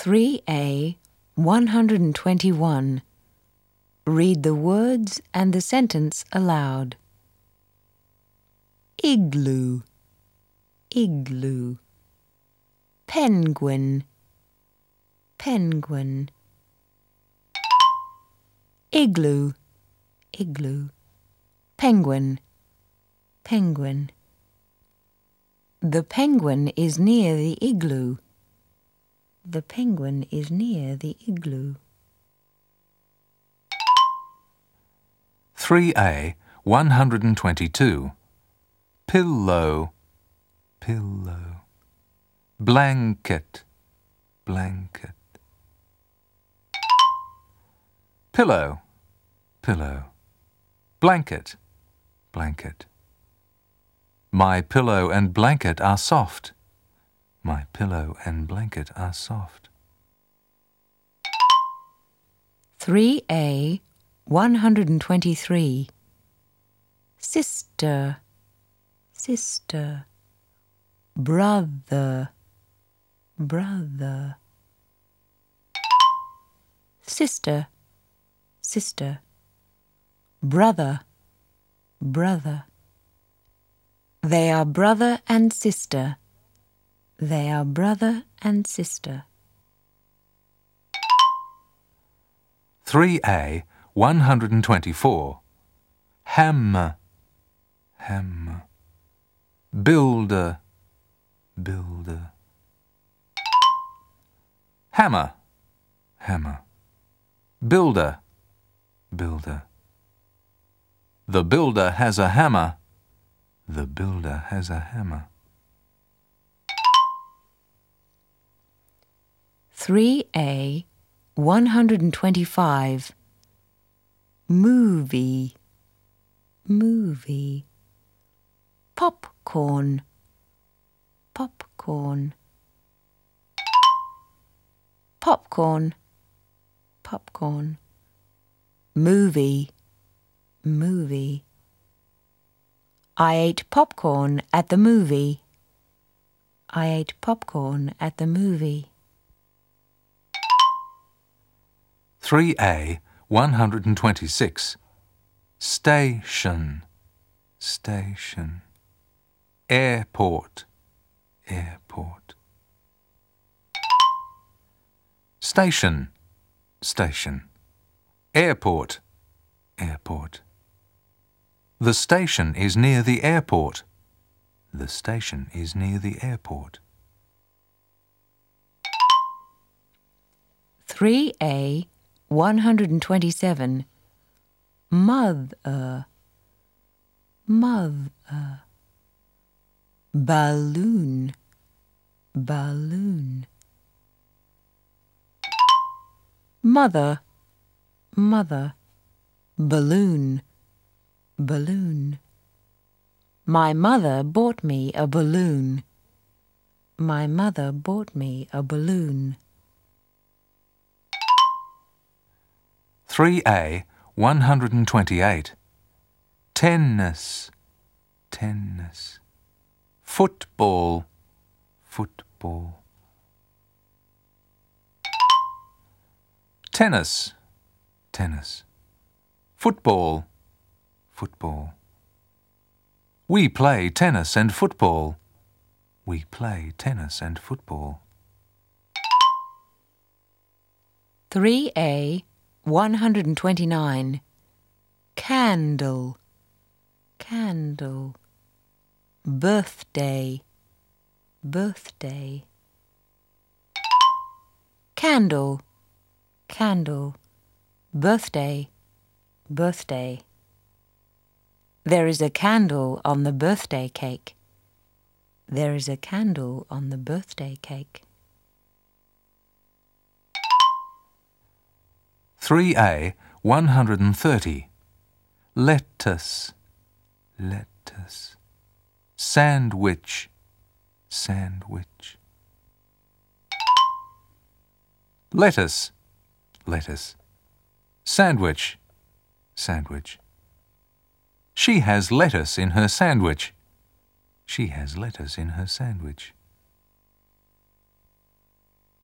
3A 121. Read the words and the sentence aloud. Igloo, igloo. Penguin, penguin. Igloo, igloo. Penguin, penguin. The penguin is near the igloo. The penguin is near the igloo. 3A 122. Pillow, pillow. Blanket, blanket. Pillow, pillow. Blanket, blanket. My pillow and blanket are soft. My pillow and blanket are soft. 3A 123. Sister, sister. Brother, brother. Sister, sister. Brother, brother. They are brother and sister. They are brother and sister. 3A 124. Hammer, hammer. Builder, builder. Hammer, hammer. Builder, builder. The builder has a hammer. The builder has a hammer. 3A 125. Movie, movie. Popcorn, popcorn. Popcorn, popcorn. Movie, movie. I ate popcorn at the movie. I ate popcorn at the movie. 3A 126. Station, station. Airport, airport. Station, station. Airport, airport. The station is near the airport. The station is near the airport. 3A 127. Mother, mother. Balloon, balloon. Mother, mother. Balloon, balloon. My mother bought me a balloon. My mother bought me a balloon. 3A 128. Tennis, tennis. Football, football. Tennis, tennis. Football, football. We play tennis and football. We play tennis and football. 3A 129. Candle, candle. Birthday, birthday. Candle, candle. Birthday, birthday. There is a candle on the birthday cake. There is a candle on the birthday cake. 3A 130. Lettuce, lettuce. Sandwich, sandwich. Lettuce, lettuce. Sandwich, sandwich. She has lettuce in her sandwich. She has lettuce in her sandwich.